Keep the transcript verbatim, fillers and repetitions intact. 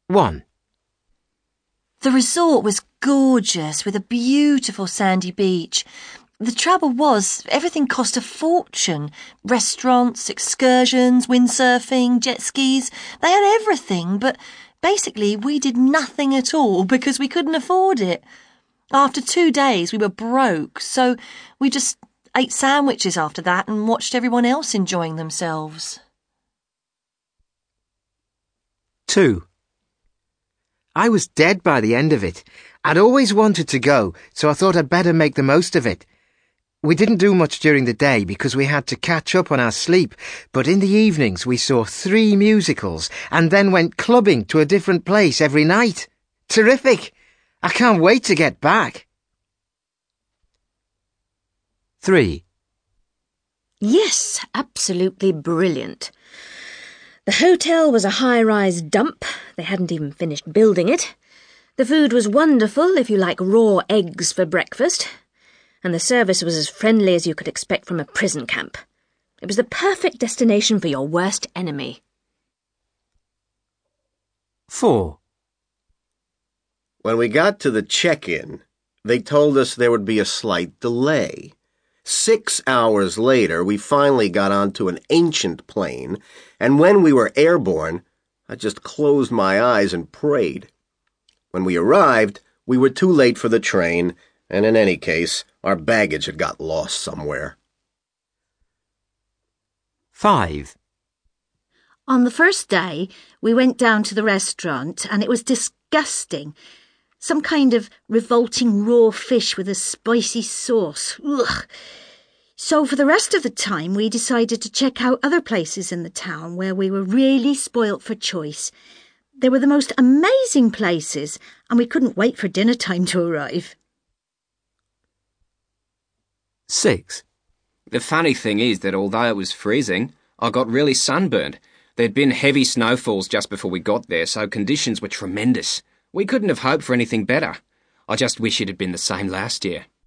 one. The resort was gorgeous with a beautiful sandy beach. The trouble was, everything cost a fortune. Restaurants, excursions, windsurfing, jet skis. They had everything, but basically we did nothing at all because we couldn't afford it. After two days we were broke, so we just ate sandwiches after that and watched everyone else enjoying themselves. two. I was dead by the end of it. I'd always wanted to go, so I thought I'd better make the most of it. We didn't do much during the day because we had to catch up on our sleep, but in the evenings we saw three musicals and then went clubbing to a different place every night. Terrific! I can't wait to get back. three. Yes, absolutely brilliant. The hotel was a high-rise dump. They hadn't even finished building it. The food was wonderful if you like raw eggs for breakfast. And the service was as friendly as you could expect from a prison camp. It was the perfect destination for your worst enemy. four. When we got to the check-in, they told us there would be a slight delay. Six hours later, we finally got onto an ancient plane, and when we were airborne, I just closed my eyes and prayed. When we arrived, we were too late for the train, and in any case, our baggage had got lost somewhere. five. On the first day, we went down to the restaurant, and it was disgusting. Some kind of revolting raw fish with a spicy sauce. Ugh. So for the rest of the time, we decided to check out other places in the town where we were really spoilt for choice. They were the most amazing places, and we couldn't wait for dinner time to arrive. six. The funny thing is that although it was freezing, I got really sunburned. There'd been heavy snowfalls just before we got there, so conditions were tremendous. We couldn't have hoped for anything better. I just wish it had been the same last year.